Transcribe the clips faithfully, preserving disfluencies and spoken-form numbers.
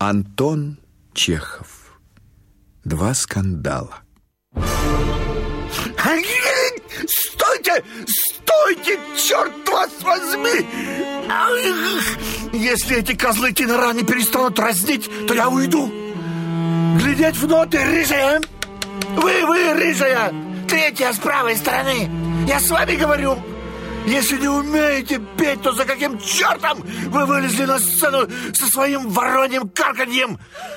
Антон Чехов. Два скандала. Стойте! Стойте! Черт вас возьми! Если эти козлы тенора не перестанут разнить, то я уйду. Глядеть в ноты, рыжая! Вы, вы, рыжая! Третья с правой стороны! Я с вами говорю! Если не умеете петь, то за каким чертом вы вылезли на сцену со своим вороньим карканьем?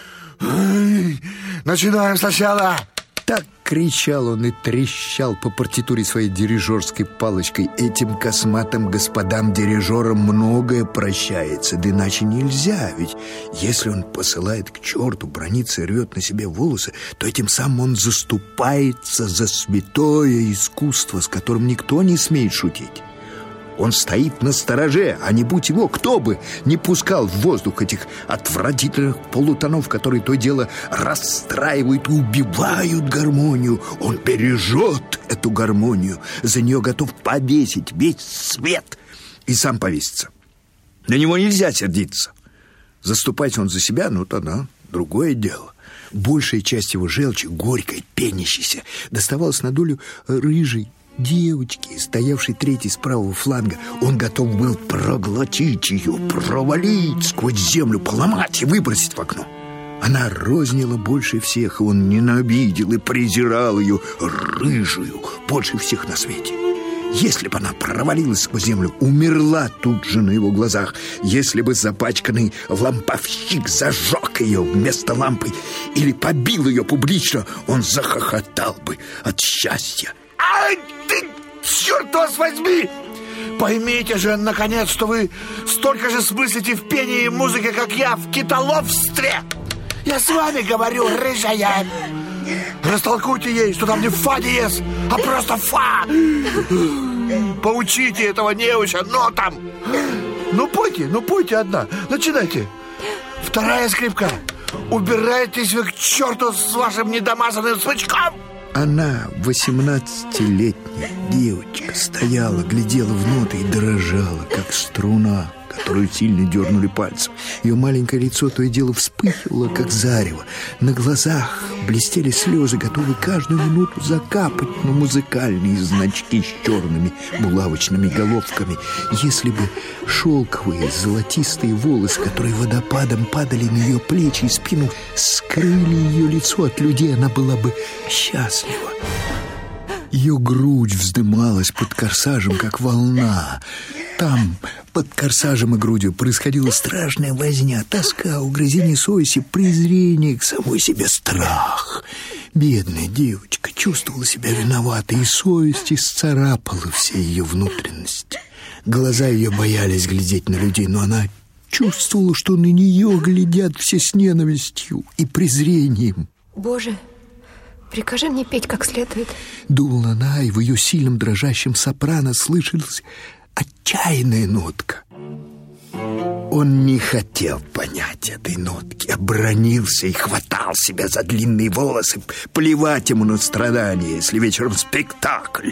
Начинаем сначала. Так кричал он и трещал по партитуре своей дирижерской палочкой. Этим косматым господам-дирижерам многое прощается, да иначе нельзя. Ведь если он посылает к черту, бранится и рвет на себе волосы, то этим самым он заступается за святое искусство, с которым никто не смеет шутить. Он стоит на стороже, а не будь его, кто бы не пускал в воздух этих отвратительных полутонов, которые то дело расстраивают и убивают гармонию. Он бережет эту гармонию, за нее готов повесить весь свет и сам повеситься. На него нельзя сердиться. Заступать он за себя, ну тогда другое дело. Большая часть его желчи, горькой, пенящейся, доставалась на долю рыжей девочки, стоявшей третьей с правого фланга. Он готов был проглотить ее, провалить сквозь землю, поломать и выбросить в окно. Она рознила больше всех, и он ненавидел и презирал ее, рыжую, больше всех на свете. Если бы она провалилась сквозь землю, умерла тут же на его глазах. Если бы запачканный ламповщик зажег ее вместо лампы или побил ее публично, он захохотал бы от счастья. Ай, ты, черт вас возьми! Поймите же, наконец, что вы столько же смыслите в пении и музыке, как я в китоловстве. Я с вами говорю, рыжая. Растолкуйте ей, что там не фа диез, а просто фа. Поучите этого неуча нотам. Ну пойте, ну пойте одна. Начинайте. Вторая скрипка. Убирайтесь вы к черту с вашим недомазанным смычком. Она, восемнадцатилетняя девочка, стояла, глядела в ноты и дрожала, как струна, которую сильно дернули пальцем. Ее маленькое лицо то и дело вспыхивало, как зарево. На глазах блестели слезы, готовые каждую минуту закапать на музыкальные значки с черными булавочными головками. Если бы шелковые золотистые волосы, которые водопадом падали на ее плечи и спину, скрыли ее лицо от людей, она была бы счастлива. Ее грудь вздымалась под корсажем, как волна. Там, под корсажем и грудью, происходила страшная возня, тоска, угрызение совести, презрение к самой себе, страх. Бедная девочка чувствовала себя виноватой, и совесть исцарапала все ее внутренности. Глаза ее боялись глядеть на людей, но она чувствовала, что на нее глядят все с ненавистью и презрением. Боже, прикажи мне петь как следует. Думала она, и в ее сильном дрожащем сопрано слышалась отчаянная нотка. Он не хотел понять этой нотки, обронился и хватал себя за длинные волосы. Плевать ему на страдания, если вечером спектакль.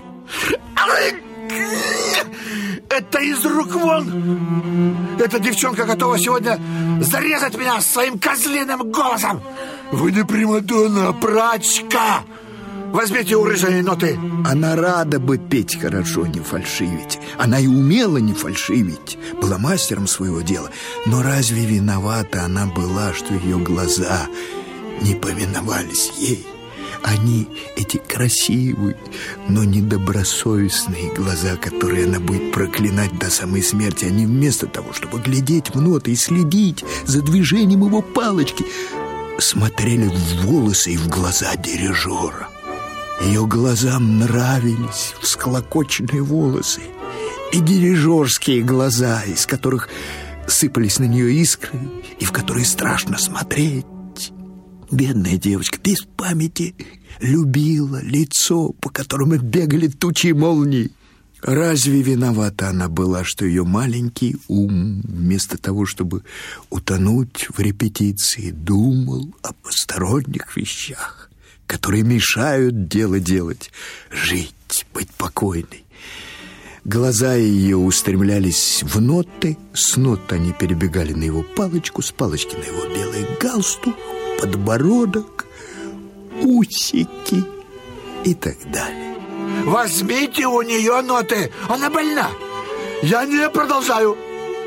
Это из рук вон! Эта девчонка готова сегодня зарезать меня своим козлиным голосом! Вы не примадонна, а прачка! Возьмите у рыжей ноты. Она рада бы петь хорошо, не фальшивить. Она и умела не фальшивить, была мастером своего дела. Но разве виновата она была, что ее глаза не повиновались ей? Они, эти красивые, но недобросовестные глаза, которые она будет проклинать до самой смерти, они вместо того, чтобы глядеть в ноты и следить за движением его палочки, смотрели в волосы и в глаза дирижера. Ее глазам нравились всклокоченные волосы и дирижерские глаза, из которых сыпались на нее искры и в которые страшно смотреть. Бедная девочка без памяти любила лицо, по которому бегали тучи и молнии. Разве виновата она была, что ее маленький ум, вместо того, чтобы утонуть в репетиции, думал о посторонних вещах, которые мешают дело делать, жить, быть покойной? Глаза ее устремлялись в ноты, с нот они перебегали на его палочку, с палочки на его белый галстук, подбородок, усики и так далее. Возьмите у нее ноты, она больна. Я не продолжаю.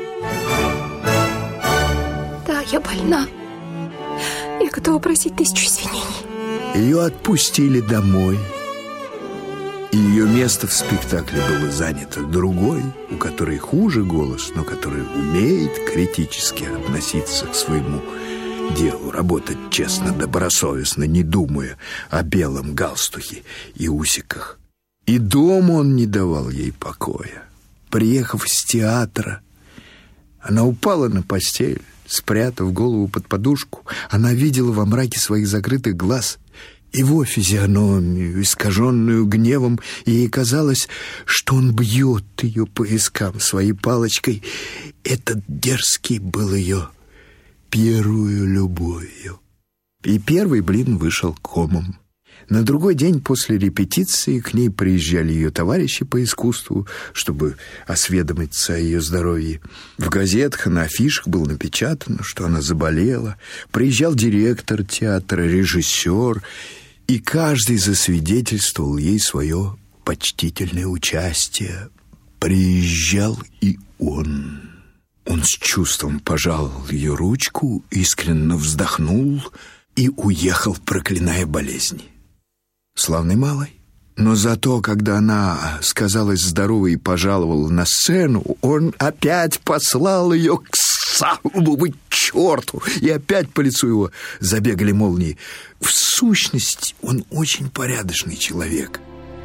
Да, я больна. Я готова просить тысячу извинений. Ее отпустили домой. И ее место в спектакле было занято другой, у которой хуже голос, но который умеет критически относиться к своему делу, работать честно, добросовестно, не думая о белом галстухе и усиках. И дома он не давал ей покоя. Приехав с театра, она упала на постель, спрятав голову под подушку. Она видела во мраке своих закрытых глаз его физиономию, искаженную гневом, и ей казалось, что он бьет ее по вискам своей палочкой. Этот дерзкий был ее первую любовью. И первый блин вышел комом. На другой день после репетиции к ней приезжали ее товарищи по искусству, чтобы осведомиться о ее здоровье. В газетах и на афишах было напечатано, что она заболела. Приезжал директор театра, режиссер, и каждый засвидетельствовал ей свое почтительное участие. Приезжал и он. Он с чувством пожал ее ручку, искренне вздохнул и уехал, проклиная болезни. Славный малый. Но зато, когда она сказалась здоровой и пожаловала на сцену, он опять послал ее к самому черту, и опять по лицу его забегали молнии. В сущности, он очень порядочный человек.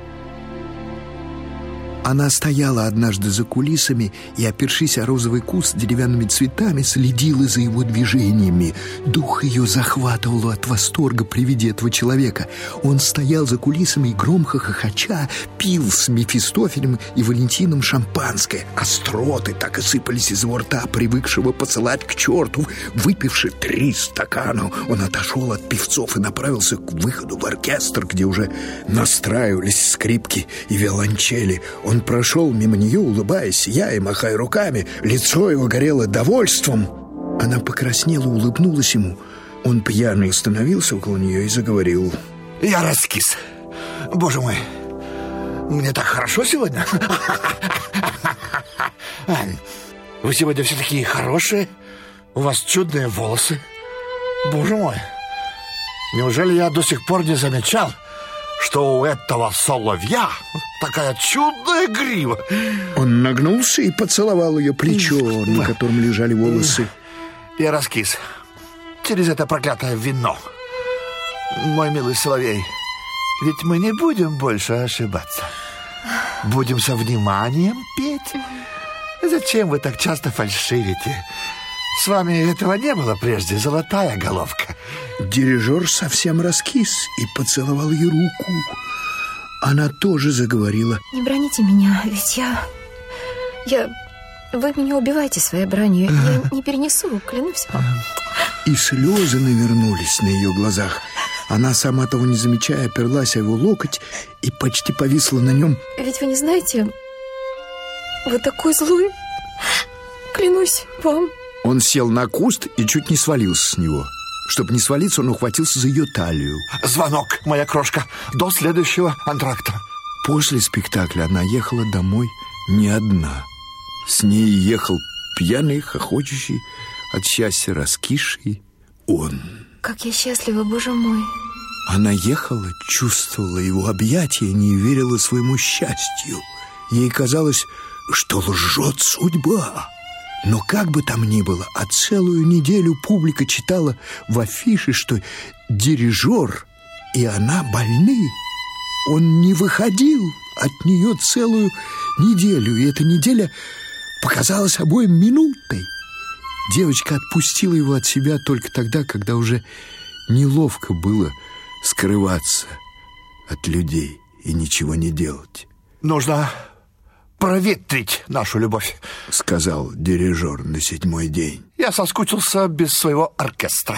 Она стояла однажды за кулисами и, опершись о розовый куст с деревянными цветами, следила за его движениями. Дух ее захватывал от восторга при виде этого человека. Он стоял за кулисами и, громко хохоча, пил с Мефистофелем и Валентином шампанское. Остроты так и сыпались из его рта, привыкшего посылать к черту. Выпивши три стакана, он отошел от певцов и направился к выходу в оркестр, где уже настраивались скрипки и виолончели. Он прошел мимо нее, улыбаясь, сияя, махая руками. Лицо его горело довольством. Она покраснела, улыбнулась ему. Он пьяный остановился около нее и заговорил. Я раскис. Боже мой, мне так хорошо сегодня. Вы сегодня все такие хорошие. У вас чудные волосы. Боже мой, неужели я до сих пор не замечал, что у этого соловья такая чудная грива? Он нагнулся и поцеловал ее плечо, на котором лежали волосы. Я раскис через это проклятое вино. Мой милый соловей, ведь мы не будем больше ошибаться. Будем со вниманием петь. Зачем вы так часто фальшивите? С вами этого не было прежде, золотая головка. Дирижер совсем раскис и поцеловал ей руку. Она тоже заговорила. Не броните меня, ведь я... Я... Вы меня убиваете своей бранью. Я не перенесу, клянусь вам. И слезы навернулись на ее глазах. Она, сама того не замечая, оперлась о его локоть и почти повисла на нем. Ведь вы не знаете, вы такой злой. Клянусь вам. Он сел на куст и чуть не свалился с него. Чтобы не свалиться, он ухватился за ее талию. Звонок, моя крошка, до следующего антракта. После спектакля она ехала домой не одна. С ней ехал пьяный, хохочущий, от счастья раскисший он. Как я счастлива, боже мой. Она ехала, чувствовала его объятия, не верила своему счастью. Ей казалось, что лжет судьба. Но как бы там ни было, а целую неделю публика читала в афише, что дирижер и она больны. Он не выходил от нее целую неделю, и эта неделя показалась обоим минутой. Девочка отпустила его от себя только тогда, когда уже неловко было скрываться от людей и ничего не делать. Нужно проветрить нашу любовь, сказал дирижер на седьмой день. Я соскучился без своего оркестра.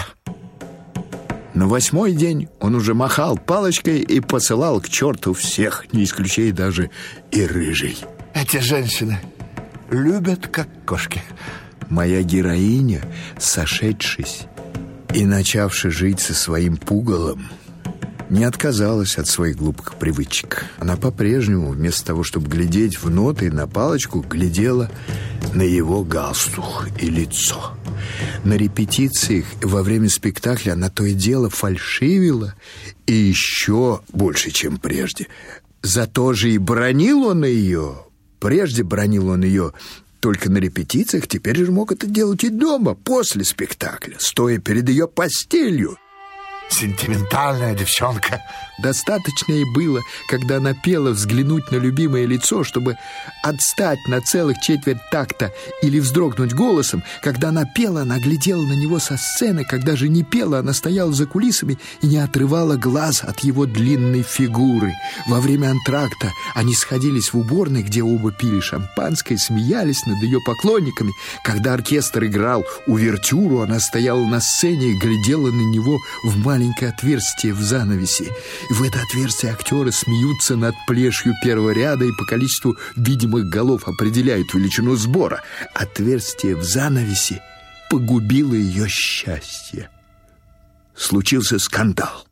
На восьмой день он уже махал палочкой и посылал к черту всех, не исключая даже и рыжий. Эти женщины любят, как кошки. Моя героиня, сошедшись и начавши жить со своим пугалом, не отказалась от своих глупых привычек. Она по-прежнему, вместо того, чтобы глядеть в ноты на палочку, глядела на его галстук и лицо. На репетициях во время спектакля она то и дело фальшивила, и еще больше, чем прежде. Зато же и бранил он ее. Прежде бранил он ее только на репетициях, теперь же мог это делать и дома, после спектакля, стоя перед ее постелью. Сентиментальная девчонка. Достаточно ей было, когда она пела, взглянуть на любимое лицо, чтобы отстать на целых четверть такта или вздрогнуть голосом. Когда она пела, она глядела на него со сцены. Когда же не пела, она стояла за кулисами и не отрывала глаз от его длинной фигуры. Во время антракта они сходились в уборной, где оба пили шампанское, смеялись над ее поклонниками. Когда оркестр играл увертюру, она стояла на сцене и глядела на него в маленькое отверстие в занавесе. И в это отверстие актеры смеются над плешью первого ряда и по количеству видимых голов определяют величину сбора. Отверстие в занавесе погубило ее счастье. Случился скандал.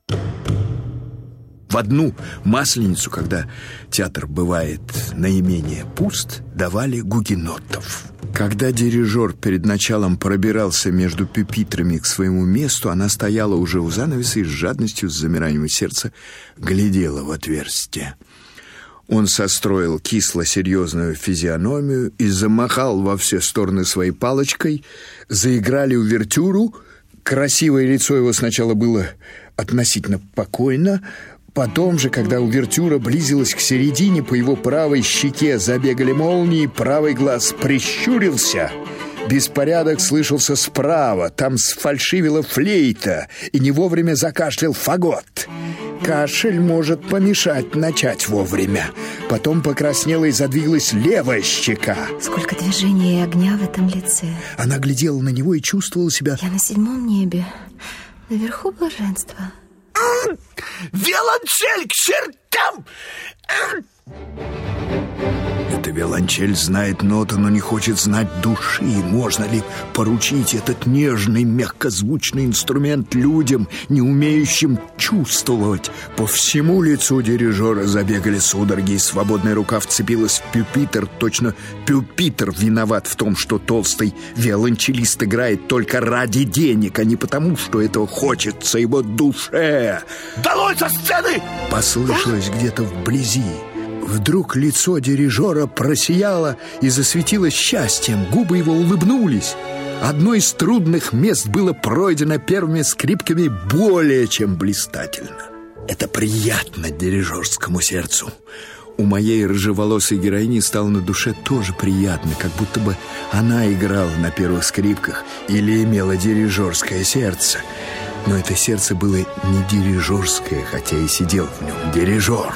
В одну Масленицу, когда театр бывает наименее пуст, давали гугенотов. Когда дирижер перед началом пробирался между пюпитрами к своему месту, она стояла уже у занавеса и с жадностью, с замиранием сердца глядела в отверстие. Он состроил кисло-серьезную физиономию и замахал во все стороны своей палочкой. Заиграли увертюру. Красивое лицо его сначала было относительно покойно. Потом же, когда увертюра близилась к середине, по его правой щеке забегали молнии, правый глаз прищурился. Беспорядок слышался справа, там сфальшивила флейта, и не вовремя закашлял фагот. Кашель может помешать начать вовремя. Потом покраснела и задвигалась левая щека. Сколько движений и огня в этом лице. Она глядела на него и чувствовала себя... Я на седьмом небе, наверху блаженства. Виолончель к чертям! Эта виолончель знает ноты, но не хочет знать души. Можно ли поручить этот нежный, мягкозвучный инструмент людям, не умеющим чувствовать? По всему лицу дирижера забегали судороги, и свободная рука вцепилась в пюпитр. Точно пюпитр виноват в том, что толстый виолончелист играет только ради денег, а не потому, что этого хочется его душе. Долой со сцены! Послышалось где-то вблизи. Вдруг лицо дирижера просияло и засветилось счастьем. Губы его улыбнулись. Одно из трудных мест было пройдено первыми скрипками более чем блистательно. Это приятно дирижерскому сердцу. У моей рыжеволосой героини стало на душе тоже приятно, как будто бы она играла на первых скрипках или имела дирижерское сердце. Но это сердце было не дирижерское, хотя и сидел в нем дирижер.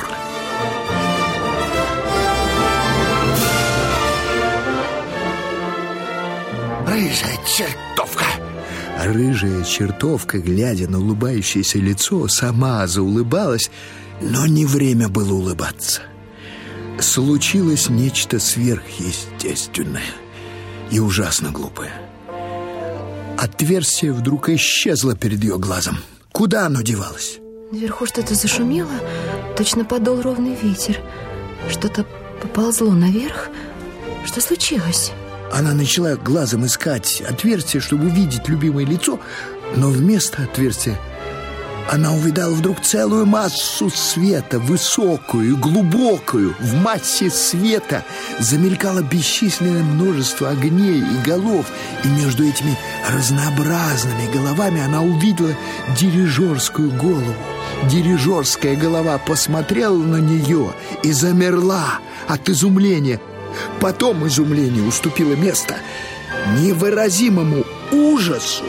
Рыжая чертовка! Рыжая чертовка, глядя на улыбающееся лицо, сама заулыбалась, но не время было улыбаться. Случилось нечто сверхъестественное и ужасно глупое. Отверстие вдруг исчезло перед ее глазом. Куда оно девалось? Наверху что-то зашумело, точно подул ровный ветер. Что-то поползло наверх. Что случилось? Она начала глазом искать отверстие, чтобы увидеть любимое лицо, но вместо отверстия она увидала вдруг целую массу света, высокую и глубокую. В массе света замелькало бесчисленное множество огней и голов, и между этими разнообразными головами она увидела дирижерскую голову. Дирижерская голова посмотрела на нее и замерла от изумления. Потом изумление уступило место невыразимому ужасу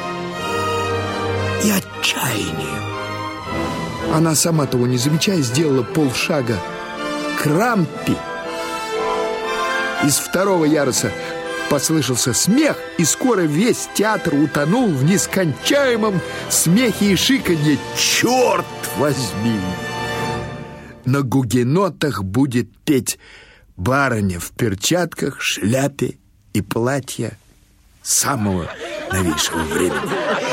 и отчаянию. Она, сама того не замечая, сделала полшага к рампе. Из второго яруса послышался смех, и скоро весь театр утонул в нескончаемом смехе и шиканье. Черт возьми! На гугенотах будет петь барыня в перчатках, шляпе и платье самого новейшего времени.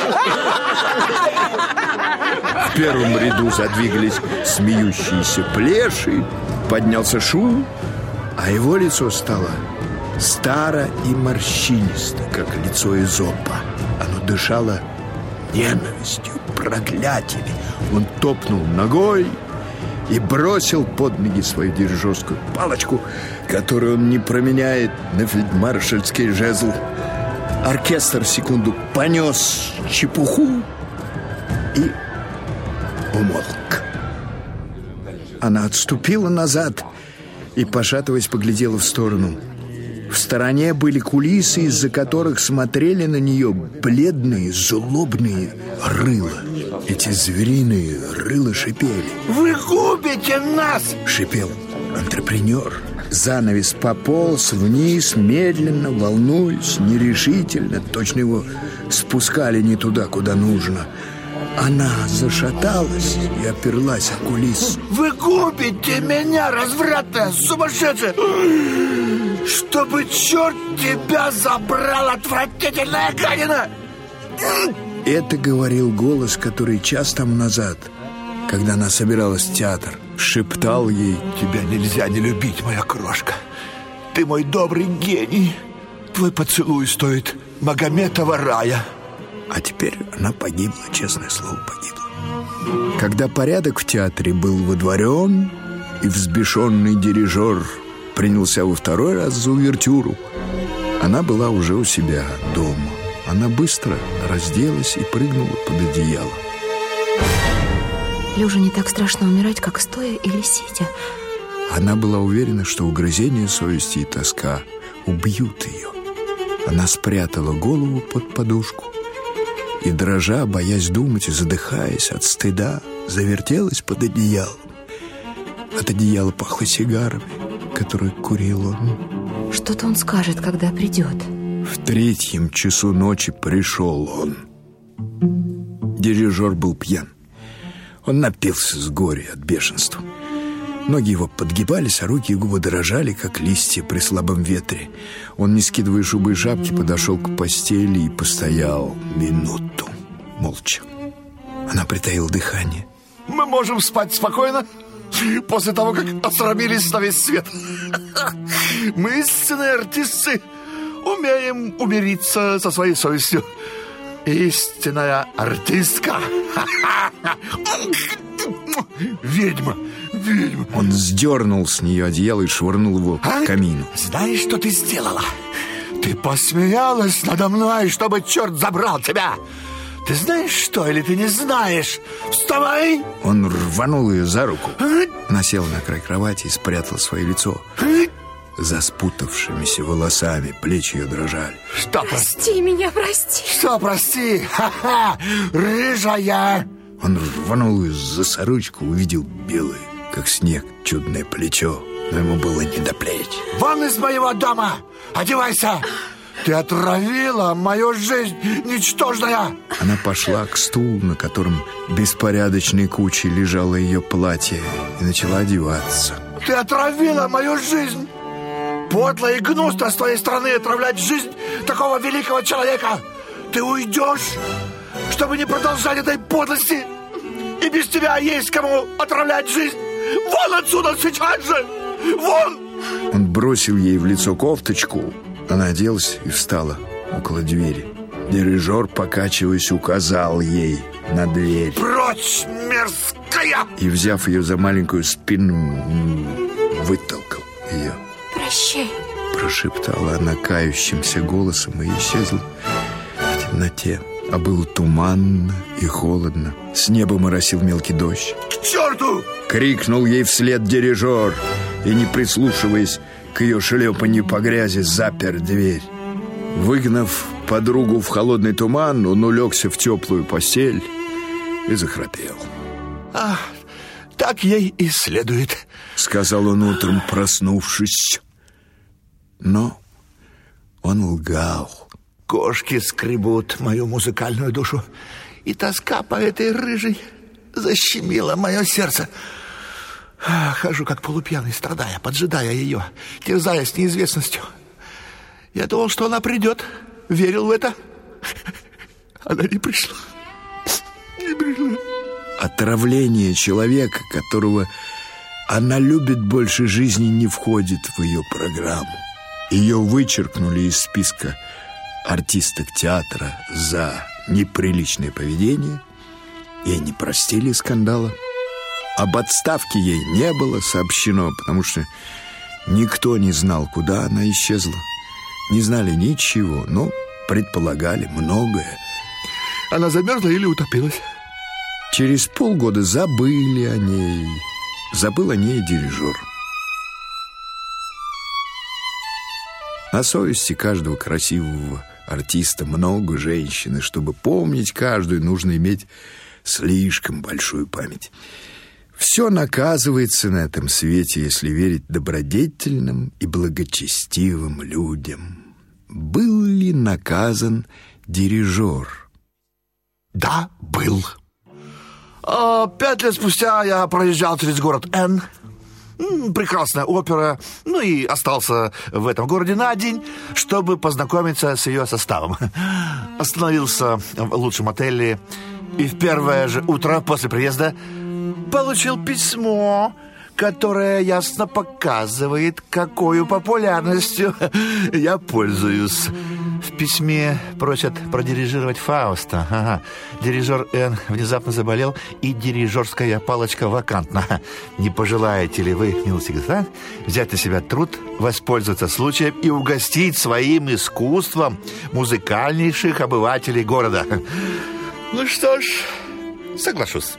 В первом ряду задвигались смеющиеся плеши, поднялся шум, а его лицо стало старо и морщинисто, как лицо Эзопа. Оно дышало ненавистью, проклятиями. Он топнул ногой и бросил под ноги свою дирижерскую палочку, которую он не променяет на фельдмаршальский жезл. Оркестр секунду понес чепуху и умолк. Она отступила назад и, пошатываясь, поглядела в сторону. В стороне были кулисы, из-за которых смотрели на нее бледные, злобные рыла. Эти звериные рыла шипели. «Вы губите нас!» — шипел антрепренер. Занавес пополз вниз, медленно, волнуясь, нерешительно. Точно его спускали не туда, куда нужно. Она зашаталась и оперлась о кулис. «Вы губите меня, развратная, сумасшедшая! Чтобы черт тебя забрал, отвратительная гадина!» Это говорил голос, который час тому назад, когда она собиралась в театр, шептал ей: «Тебя нельзя не любить, моя крошка. Ты мой добрый гений. Твой поцелуй стоит Магометова рая». А теперь она погибла, честное слово, погибла. Когда порядок в театре был водворен, и взбешенный дирижер принялся во второй раз за увертюру, она была уже у себя дома. Она быстро разделась и прыгнула под одеяло. Лежа не так страшно умирать, как стоя или сидя. Она была уверена, что угрызение совести и тоска убьют ее. Она спрятала голову под подушку и, дрожа, боясь думать и задыхаясь от стыда, завертелась под одеялом. От одеяла пахло сигарами, которые курил он. Что-то он скажет, когда придет. В третьем часу ночи пришел он. Дирижер был пьян. Он напился с горя от бешенства. Ноги его подгибались, а руки и губы дрожали, как листья при слабом ветре. Он, не скидывая шубы и шапки, подошел к постели и постоял минуту, молча. Она притаила дыхание. «Мы можем спать спокойно после того, как осрамились на весь свет. Мы, истинные артисты, умеем умириться со своей совестью. Истинная артистка. Ведьма, ведьма». Он сдернул с нее одеяло и швырнул его а? к камину. «Знаешь, что ты сделала? Ты посмеялась надо мной, чтобы черт забрал тебя. Ты знаешь что, или ты не знаешь? Вставай!» Он рванул ее за руку. Она села на край кровати и спрятала свое лицо. За спутавшимися волосами плечи ее дрожали. «Что, прости меня, прости!» «Что, прости? Ха-ха! Рыжая!» Он рванул ее за сорочку, увидел белое, как снег, чудное плечо, но ему было не до плеч. «Вон из моего дома! Одевайся! Ты отравила мою жизнь, ничтожная!» Она пошла к стулу, на котором беспорядочной кучей лежало ее платье, и начала одеваться. «Ты отравила мою жизнь! Подло и гнусно с твоей стороны отравлять жизнь такого великого человека! Ты уйдешь, чтобы не продолжать этой подлости! И без тебя есть кому отравлять жизнь! Вон отсюда сейчас же! Вон!» Он бросил ей в лицо кофточку. Она оделась и встала около двери. Дирижер, покачиваясь, указал ей на дверь. «Прочь, мерзкая!» И, взяв ее за маленькую спину, вытолкал ее. «Прощай!» Прошептала она кающимся голосом и исчезла в темноте. А было туманно и холодно. С неба моросил мелкий дождь. «К черту!» — крикнул ей вслед дирижер. И, не прислушиваясь к ее шлепанью по грязи, запер дверь. Выгнав подругу в холодный туман, он улегся в теплую постель и захрапел. «Ах, так ей и следует», — сказал он утром, проснувшись. Но он лгал. «Кошки скребут мою музыкальную душу, и тоска по этой рыжей защемила мое сердце. Хожу как полупьяный, страдая, поджидая ее, терзаясь неизвестностью. Я думал, что она придет, верил в это. Она не пришла. Не пришла. Отравление человека, которого она любит больше жизни, не входит в ее программу. Ее вычеркнули из списка артисток театра за неприличное поведение. Ей не простили скандала. Об отставке ей не было сообщено, потому что никто не знал, куда она исчезла. Не знали ничего, но предполагали многое. Она замерзла или утопилась? Через полгода забыли о ней. Забыл о ней дирижер. На совести каждого красивого артиста много женщин, и чтобы помнить каждую, нужно иметь слишком большую память. Все наказывается на этом свете, если верить добродетельным и благочестивым людям. Был ли наказан дирижер? Да, был. А, пять лет спустя я проезжал через город Н. Прекрасная опера. Ну и остался в этом городе на день, чтобы познакомиться с ее составом. Остановился в лучшем отеле и в первое же утро после приезда получил письмо, которое ясно показывает, какой популярностью я пользуюсь. В письме просят продирижировать Фауста. Ага. Дирижер Н внезапно заболел, и дирижерская палочка вакантна. Не пожелаете ли вы, милостивый господин, взять на себя труд, воспользоваться случаем и угостить своим искусством музыкальнейших обывателей города? Ну что ж, соглашусь.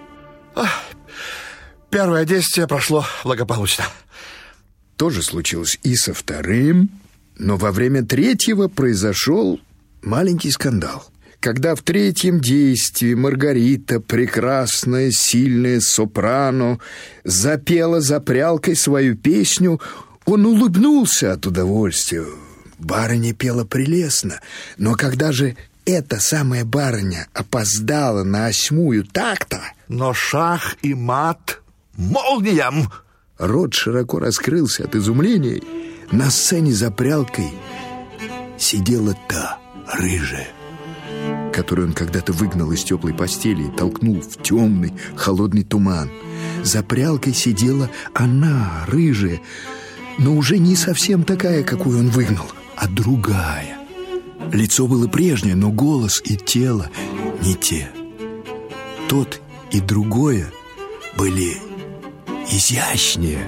Первое действие прошло благополучно. То же случилось и со вторым, но во время третьего произошел маленький скандал. Когда в третьем действии Маргарита, прекрасная, сильная сопрано, запела за прялкой свою песню, он улыбнулся от удовольствия. Барыня пела прелестно, но когда же эта самая барыня опоздала на осьмую такта... Но шах и мат молниям! Рот широко раскрылся от изумления. На сцене за прялкой сидела та, рыжая, которую он когда-то выгнал из теплой постели и толкнул в темный, холодный туман. За прялкой сидела она, рыжая, но уже не совсем такая, какую он выгнал, а другая. Лицо было прежнее, но голос и тело не те. Тот и другое были изящнее,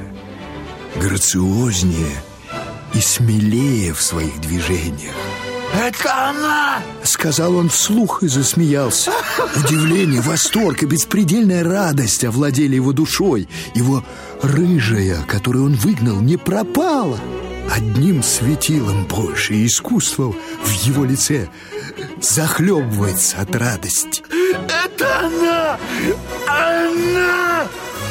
грациознее и смелее в своих движениях. «Это она!» — сказал он вслух и засмеялся. Удивление, восторг и беспредельная радость овладели его душой. Его рыжая, которую он выгнал, не пропала. Одним светилом больше, и искусство в его лице захлебывается от радости. «Это она! Она!»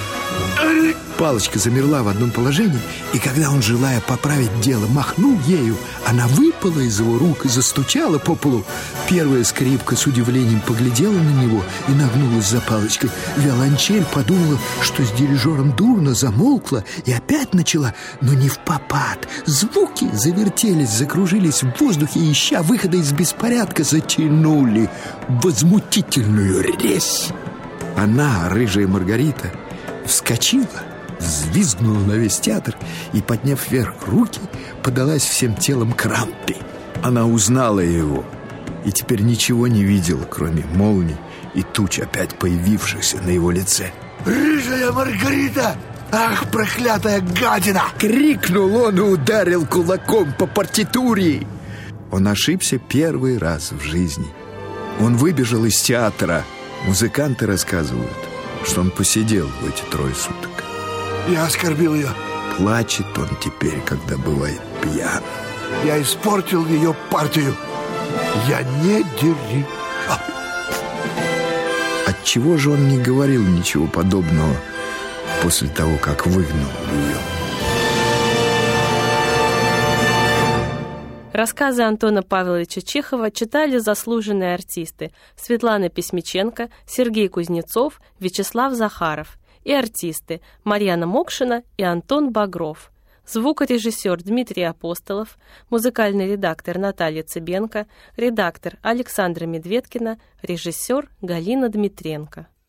Палочка замерла в одном положении, и когда он, желая поправить дело, махнул ею, она выпала из его рук и застучала по полу. Первая скрипка с удивлением поглядела на него и нагнулась за палочкой. Виолончель подумала, что с дирижером дурно, замолкла и опять начала, но не впопад. Звуки завертелись, закружились в воздухе, и, ища выхода из беспорядка, затянули возмутительную резь. Она, рыжая Маргарита, вскочила, взвизгнула на весь театр и, подняв вверх руки, подалась всем телом к рампе. Она узнала его и теперь ничего не видела, кроме молний и туч, опять появившихся на его лице. «Рыжая Маргарита! Ах, проклятая гадина!» — крикнул он и ударил кулаком по партитуре. Он ошибся первый раз в жизни. Он выбежал из театра. Музыканты рассказывают, что он посидел в эти трое суток. Я оскорбил ее. Плачет он теперь, когда бывает пьян. Я испортил ее партию. Я не дирижер. Отчего же он не говорил ничего подобного после того, как выгнал ее? Рассказы Антона Павловича Чехова читали заслуженные артисты Светлана Письмиченко, Сергей Кузнецов, Вячеслав Захаров. и артисты Марьяна Мокшина и Антон Багров. Звукорежиссер Дмитрий Апостолов, музыкальный редактор Наталья Цыбенко, редактор Александра Медведкина, режиссер Галина Дмитренко.